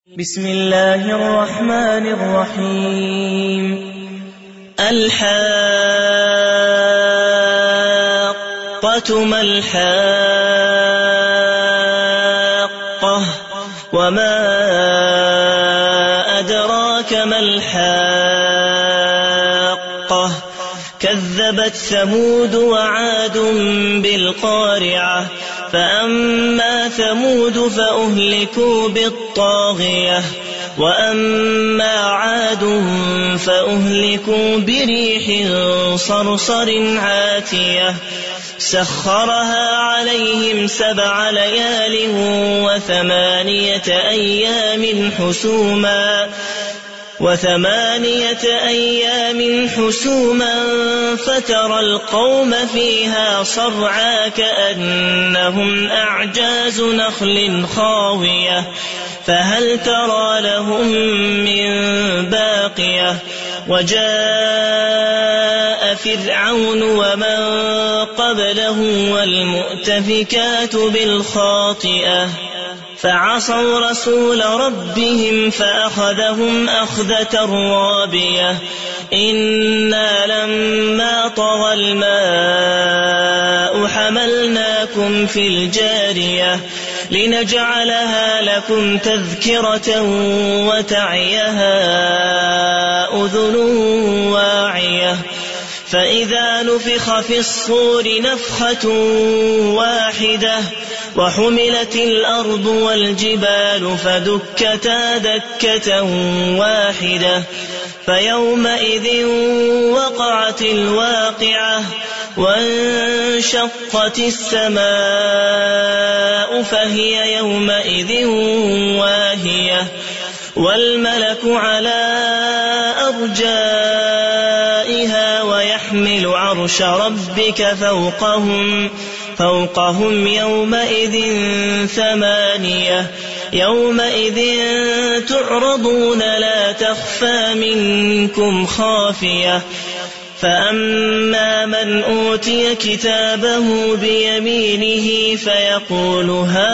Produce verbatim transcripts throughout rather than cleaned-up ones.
بسم الله الرحمن الرحيم. الحاقة ما الحاقة وما أدراك ما الحاقة كذبت ثمود وعاد بالقارعة فأما ثمود فأهلكوا بالطاغية وأما عاد فأهلكوا بريح صرصر عاتية سخرها عليهم سبع ليال وثمانية أيام حسوما وثمانية أيام حسوما فترى القوم فيها صرعى كأنهم أعجاز نخل خاوية فهل ترى لهم من باقية وجاء فرعون ومن قبله والمؤتفكات بالخاطئة فعصوا رسول ربهم فأخذهم أخذة رابية إنا لما طغى الماء حملناكم في الجارية لنجعلها لكم تذكرة وتعيها أذن واعية فإذا نفخ في الصور نفخة واحدة وحملت الأرض والجبال فدكتا دكة واحدة فيومئذ وقعت الواقعة وانشقت السماء فهي يومئذ واهية والملك على أرجائها ويحمل عرش ربك فوقهم فوقهم يومئذ ثمانية يومئذ تعرضون لا تخفى منكم خافية فأما من أوتي كتابه بيمينه فيقول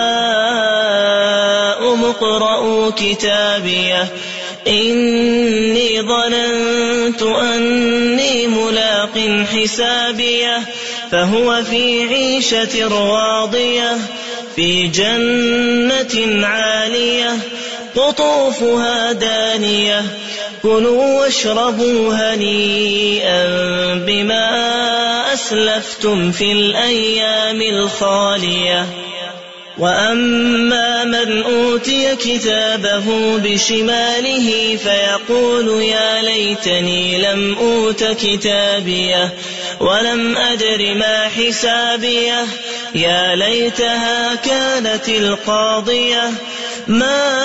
هاؤم اقرءوا كتابيه إني ظننت أني ملاق حسابيه فهو في عيشة راضية في جنة عالية قطوفها دانية كلوا واشربوا هنيئا بما أسلفتم في الأيام الخالية وأما من أوتي كتابه بشماله فيقول يا ليتني لم أوت كتابيه ولم أدر ما حسابيه يا ليتها كانت القاضية ما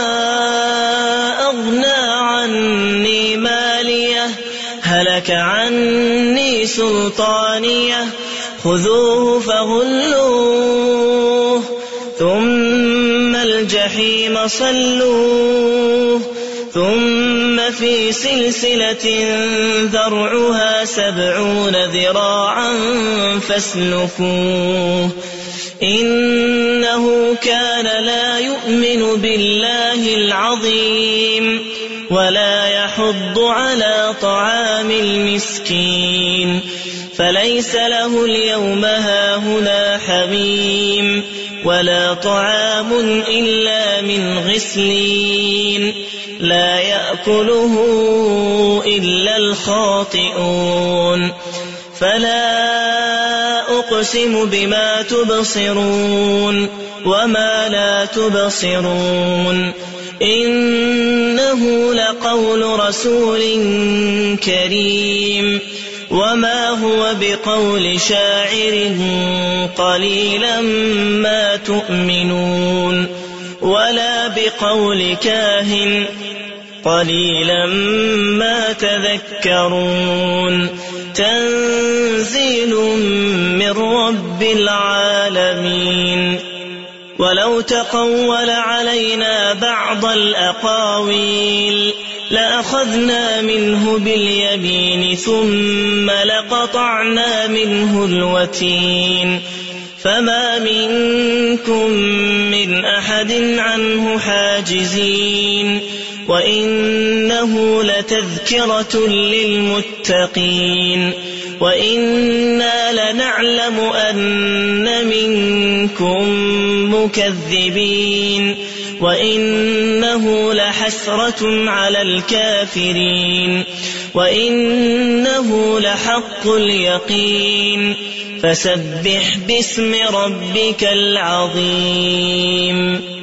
أغنى عني ماليه هلك عني سلطانيه خذوه فغلوه ثم الجحيم صلوه ثم في سلسلة ذرعها سبعون ذراعا فاسلكوه إنه كان لا يؤمن بالله العظيم ولا يحض على طعام المسكين فليس له اليوم هاهنا حميم ولا طعام إلا من غسلين لا يأكله إلا الخاطئون فلا أقسم بما تبصرون وما لا تبصرون إنه لقول رسول كريم وما هو بقول شاعر قليلا ما تؤمنون ولا بقول كاهن قليلا ما تذكرون تنزيل من رب العالمين ولو تقول علينا بعض الأقاويل لأخذنا منه باليمين ثم لقطعنا منه الوتين فما منكم من أحد عنه حاجزين وإنه لتذكرة للمتقين وإنا لنعلم أن منكم مكذبين وإنه لحسرة على الكافرين وإنه لحق اليقين فسبح باسم ربك العظيم.